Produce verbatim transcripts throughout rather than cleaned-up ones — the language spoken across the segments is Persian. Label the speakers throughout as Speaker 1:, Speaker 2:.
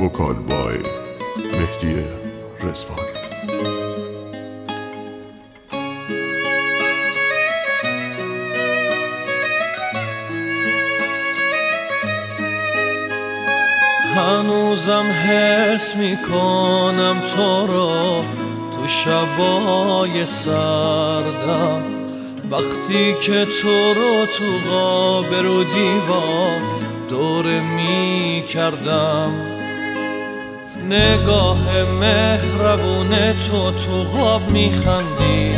Speaker 1: وکال بای مهدی رضوان.
Speaker 2: هنوزم حس میکنم تو رو تو شبای سردم، وقتی که تو رو تو قاب رو دیوار دور می کردم. نگاه مهربون تو تو قاب میخندید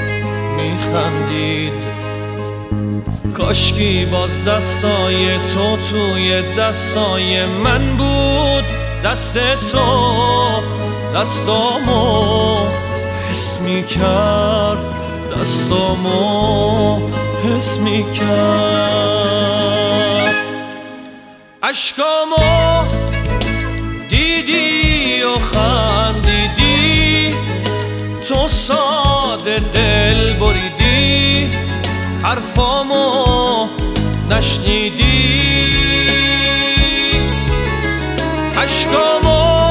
Speaker 2: میخندید کاشکی باز دستای تو توی دستای من بود. دست تو دستامو حس میکرد، دستامو حس میکرد. عشقامو دیدی و خندیدی، تو ساده دل بریدی، حرفامو نشنیدی. عشقامو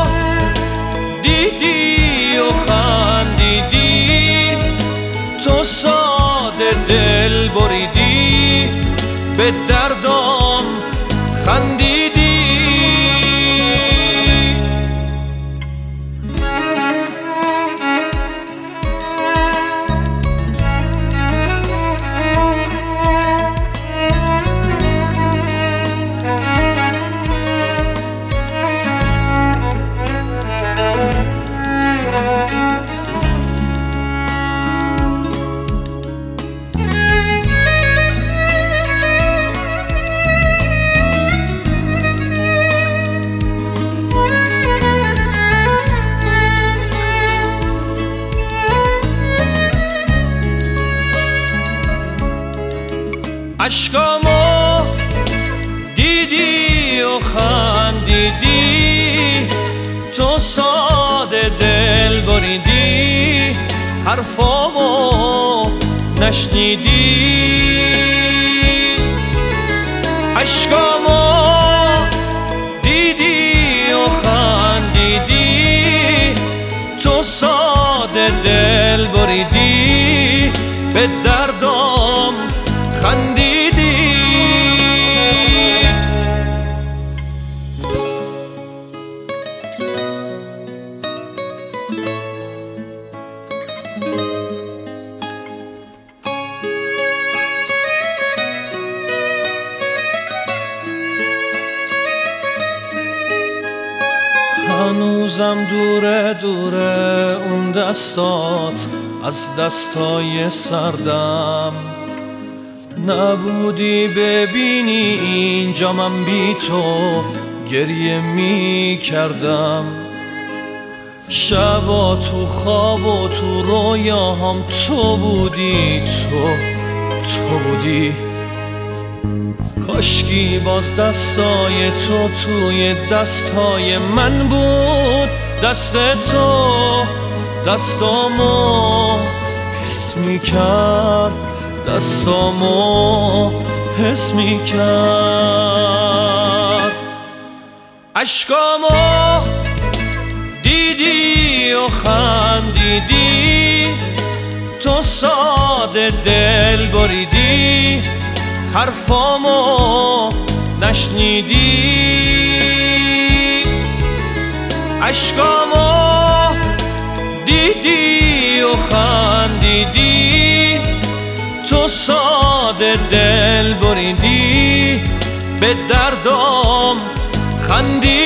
Speaker 2: دیدی و خندیدی، تو ساده دل بریدی، به دردم خندیدی. عشقامو دیدی و خندیدی، تو ساده دل بریدی، حرفامو نشنیدی. عشقامو دیدی و خندیدی، تو ساده دل بریدی، به دردم خندیدی. هنوزم دوره دوره اون دستات از دستای سردم، نبودی ببینی اینجا من بی تو گریه می کردم. شبا تو خواب و تو رویاهم تو بودی، تو تو بودی. کاشکی باز دستای تو توی دستای من بود. دست تو دستامو حس می کرد، دستامو حس میکرد. عشقامو دیدی و خندیدی، تو ساده دل بریدی، حرفامو نشنیدی. عشقامو دیدی و خندیدی، تو ساده دل بریدی، به دردم خندیدی.